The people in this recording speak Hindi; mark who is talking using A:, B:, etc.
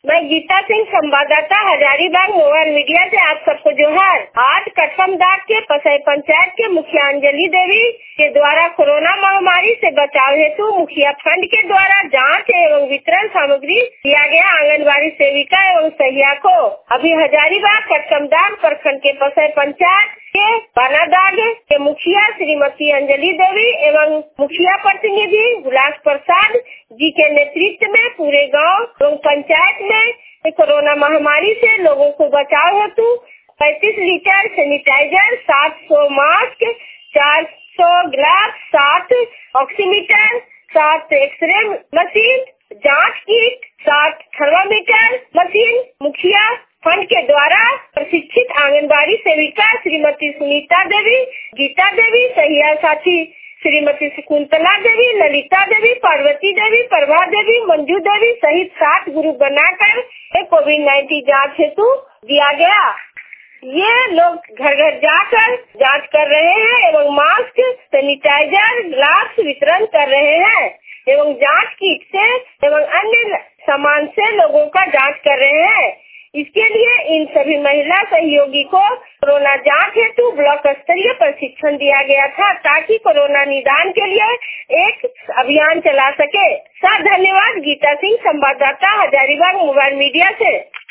A: मैं गीता सिंह, संवाददाता, हजारीबाग मोबाइल मीडिया से आप सबको जोहार। आज कटकमदाग के पसई पंचायत के मुखिया अंजलि देवी के द्वारा कोरोना महामारी से बचाव हेतु मुखिया फंड के द्वारा जांच एवं वितरण सामग्री दिया गया आंगनबाड़ी सेविका एवं सहिया को। अभी हजारीबाग कटकमदाग प्रखंड के पसई पंचायत के बनादाग के मुखिया श्रीमती अंजलि देवी एवं मुखिया प्रतिनिधि गुलास प्रसाद जी के नेतृत्व में पूरे गांव एवं पंचायत में कोरोना महामारी से लोगों को बचाव हेतु 35 litre sanitiser, 700 mask, 400 gloves, 7 oximeter, 7 x-ray machine, जांच किट, 7 थर्मामीटर मशीन मुखिया फंड के द्वारा प्रशिक्षित आंगनबाड़ी सेविका श्रीमती सुनीता देवी, गीता देवी, सहिया साथी श्रीमती शकुंतला देवी, ललिता देवी, पार्वती देवी, प्रभा देवी, मंजू देवी सहित 7 ग्रुप बनाकर कोविड-19 जांच हेतु दिया गया। ये लोग घर घर जाकर जांच कर रहे हैं एवं मास्क, सैनिटाइजर, ग्लव्स वितरण कर रहे हैं एवं जांच किट से एवं अन्य सामान से लोगों का जांच कर रहे हैं। इसके लिए इन सभी महिला सहयोगी को कोरोना जांच हेतु ब्लॉक स्तरीय प्रशिक्षण दिया गया था ताकि कोरोना निदान के लिए एक अभियान चला सके। धन्यवाद। गीता सिंह, संवाददाता, हजारीबाग मोबाइल मीडिया से।